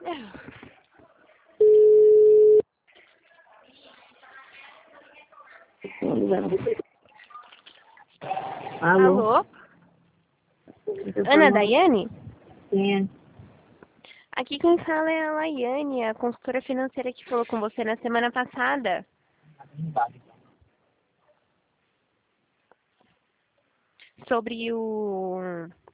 Alô? Alô? Ana Daiane? Sim. Aqui quem fala é a Laiane, a consultora financeira que falou com você na semana passada. Sobre